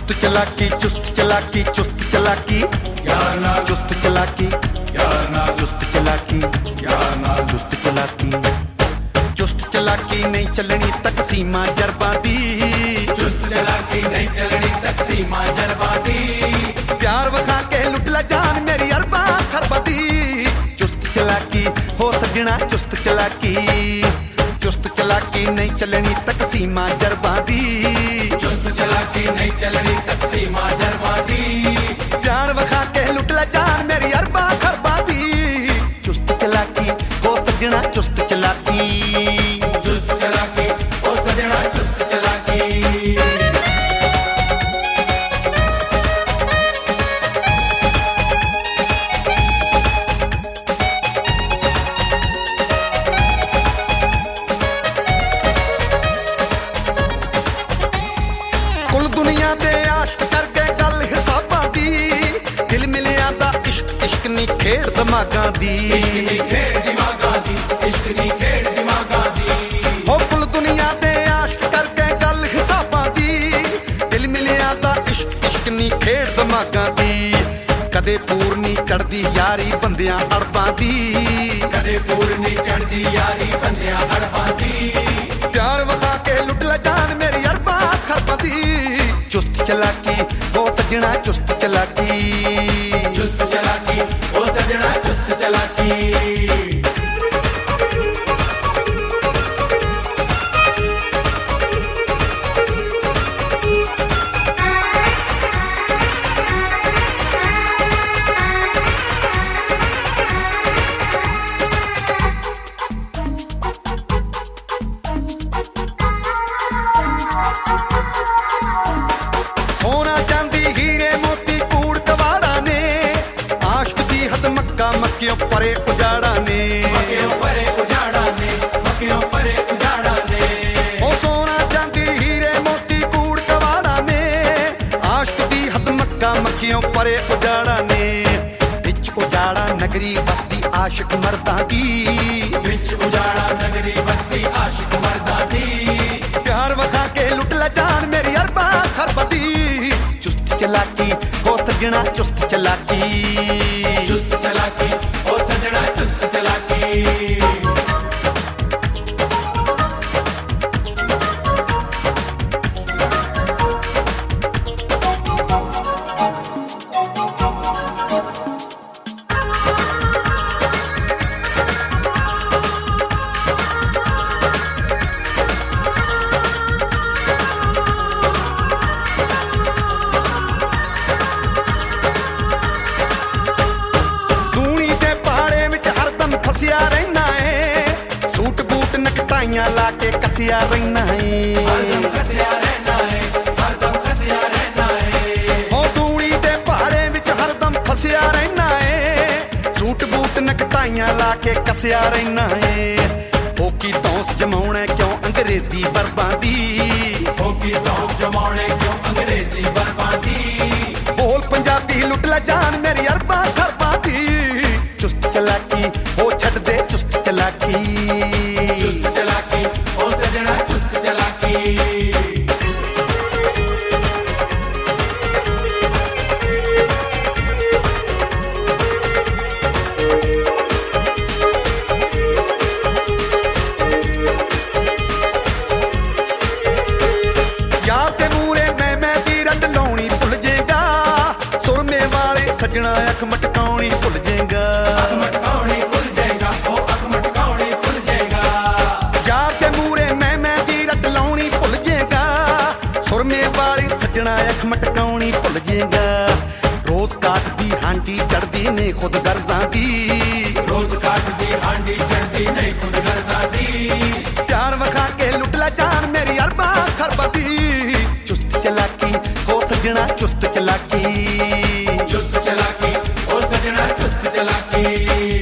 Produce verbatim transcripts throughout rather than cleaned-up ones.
चुस्त चलाकी चुस्त चलाकी चुस्त चलाकी यार नाल चुस्त चलाकी यार नाल चुस्त चलाकी यार नाल चुस्त चलाकी चुस्त चलाकी नहीं चलनी तकसीमा जरबा दी चुस्त चलाकी नहीं चलनी तकसीमा जरबा दी प्यार वखा के लुट ला जान मेरी अरबा खरबा दी चुस्त चलाकी हो सजना चुस्त चलाकी चुस्त चलाकी नहीं चलनी तकसीमा जरबा दी चुस्त चलाकी नहीं चलनी तकसीमा जरबा दी प्यार वखा के लुट ला जान मेरी अरबा खरबा दी चुस्त चलाकी हो सजना चुस्त चलाकी चुस्त चलाकी ओ सजना चुस्त चलाकी कुल दुनिया दे आशिक करके गल हिसाबां दी दिल मिलिया दा इश्क इश्क नी खेड़ दिमागां दी इश्क दी खेड़ दिमागां दी इश्क दी खेड़ दिमागां दी हो कुल दुनिया दे आशिक करके गल हिसाबां दी दिल मिलिया दा इश्क इश्क नी खेड़ दिमागां दी कदे पूरनी चढ़दी यारी बंदियां अरबां दी कदे पूरनी चढ़दी यारी बंदियां अरबां दी प्यार वखा के लुट ला जान मेरी अरबा खरबा दी चुस्त चलाकी हो सजना चुस्त चलाकी चुस्त चलाकी ओ सजना चुस्त चलाकी सोना चांदी हीरे मोती कूड़ कवाड़ा ने आशिक दी हद मक्का मक्कियों परे उजाड़ा ने मक्कियों परे उजाड़ा ने मक्कियों परे उजाड़ा ने ओ सोना चांदी हीरे मोती कूड़ कवाड़ा ने आशिक दी हद मक्का मक्कियों परे उजाड़ा ने विच उजाड़ा नगरी बसदी आशिक मर्दां दी विच उजाड़ा नगरी बसती आशिक मर्दां दी प्यार वखा के लुट ला जान मेरी अरबा खरबा दी चुस्त चलाकी हो सजना चुस्त चलाकी चुस्त चलाकी ओ सजना चुस्त चलाकी दूनी दे पहाड़े विच हरदम फसिया रहना है सूट बूट नकटाइयां ला के कसिया रहना हरदम है कसिया रहना है हरदम कसिया रहना है ओ दूनी दे पहाड़े विच हरदम फसिया रहना है सूट बूट नकटाइयां ला के कसिया रहना है होकी तौस जमाउणे क्यों अंग्रेजी बर्बादी होकी तो जमाने क्यों अंग्रेजी बर्बादी बोल पंजाबी लुट ला जान मेरी अरबा खरबा दी चुस्त चलाकी हो छड़ दे चुस्त चलाकी चुस्त चलाकी ओ सजना चुस्त चलाकी यार ते मूरे मैं मैं दी रट लाउणी भुल जेगा सुरमे वाले सजना अख मटकाउणी भुल जेगा अख मटकाउणी भुल जाएगा ओ अख मटकाउणी भुल जाएगा यार ते मूरे मैं मैं दी रट लाउणी भुल जेगा सुरमे वाले सजना अख मटकाउणी भुल जेगा रोज काट दी हांडी चढ़दी ने खुद गर्जां दी रोज काट दी हांडी चढ़दी नहीं खुद गर्जा दी प्यार वखा के लुट ला जान मेरी अरबा खरबा दी चुस्त चलाकी हो सजना चुस्त चलाकी चुस्त चलाकी ओ सजना चुस्त चलाकी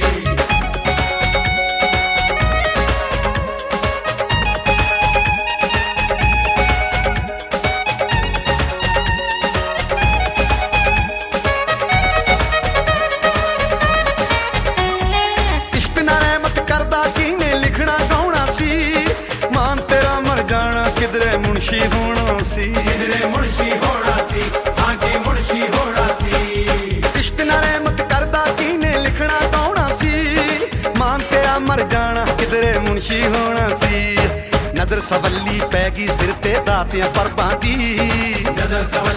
इश्क ना रहमत करदा किने लिखना गाउणा सी मान तेरा मर जाना किधरे मुंशी होना सी ਸੀ ਕਿਧਰੇ ਮੁਨਸ਼ੀ ਹੋਣਾ ਸੀ ਹਾਂਜੀ ਮੁਨਸ਼ੀ ਹੋਣਾ ਸੀ ਇਸ਼ਕ ਨਾਲ ਰਹਿਮਤ ਕਰਦਾ ਕਿਨੇ ਲਿਖਣਾ ਗਾਉਣਾ ਸੀ ਮਾਨ ਤੇਰਾ ਮਰ ਜਾਣਾ ਕਿਧਰੇ ਮੁਨਸ਼ੀ ਹੋਣਾ ਸੀ ਨਜ਼ਰ ਸਵੱਲੀ ਪੈ ਗਈ ਸਿਰ ਤੇ ਦਾਤਿਆਂ ਪਰਬਾਂ ਦੀ ਨਜ਼ਰ ਸਵੱਲੀ